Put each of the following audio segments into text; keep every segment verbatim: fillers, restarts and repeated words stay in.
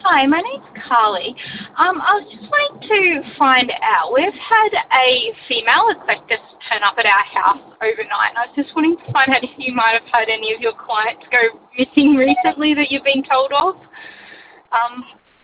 Hi, my name's Carly. Um, I was just wanting to find out, we've had a female asbestos turn up at our house overnight, and I was just wanting to find out if you might have had any of your clients go missing recently that you've been told of. Um,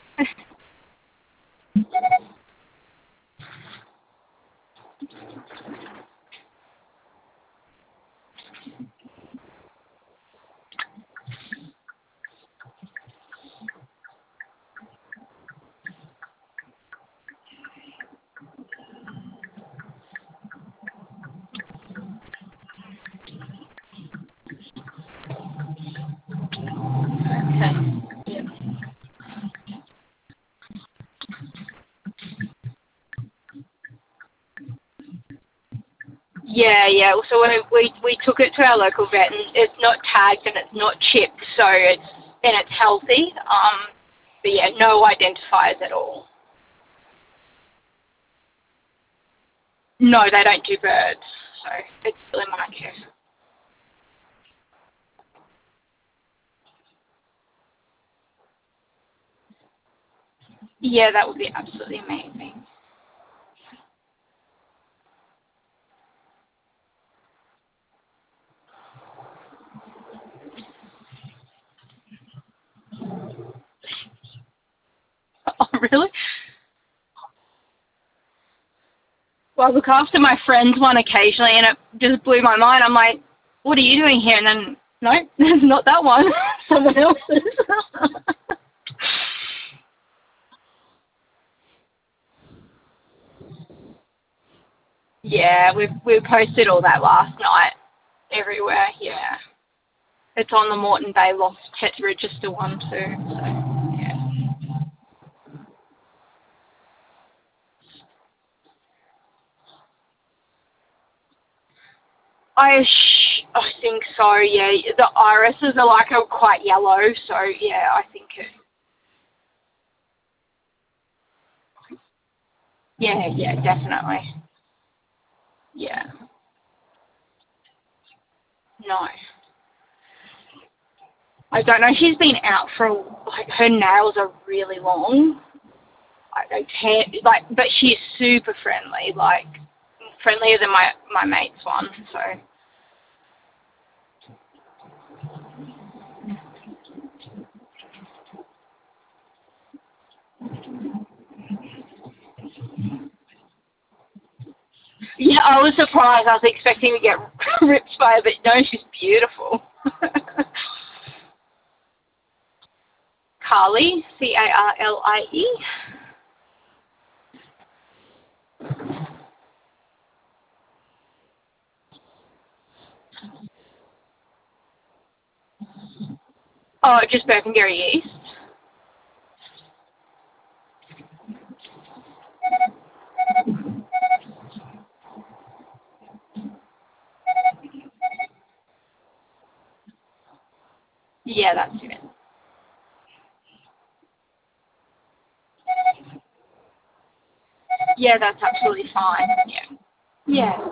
yeah, yeah. So we, we we took it to our local vet, and it's not tagged and it's not chipped, so it's and it's healthy. Um, but yeah, no identifiers at all. No, they don't do birds, so it's still in my care. Yeah, that would be absolutely amazing. Oh, really? Well, I look after my friend's one occasionally, and it just blew my mind. I'm like, what are you doing here? And then, no, it's not that one. Someone else's. Yeah, we've, we posted all that last night everywhere, yeah. It's on the Moreton Bay Lost Pets Register one too, so, yeah. I, sh- I think so, yeah. The irises are like are quite yellow, so yeah, I think it. Yeah, yeah, definitely. Yeah. No. I don't know. She's been out for like her nails are really long. Like they can't like, but she's super friendly. Like friendlier than my my mate's one. So yeah, I was surprised. I was expecting to get ripped by her, but no, she's beautiful. Carly, C A R L I E. Oh, just Burpengary East. Yeah, that's it. Yeah, that's absolutely fine. Yeah. Yeah.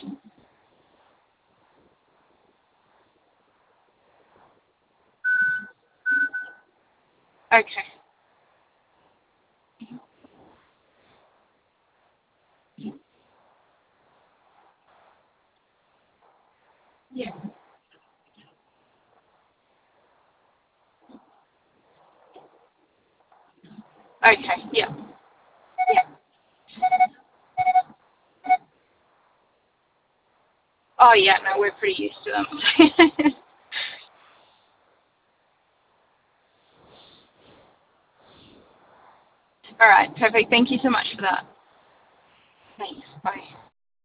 Okay. Yeah. Okay. Yeah. Yeah. Oh yeah, no, we're pretty used to them. All right, perfect. Thank you so much for that. Thanks. Bye.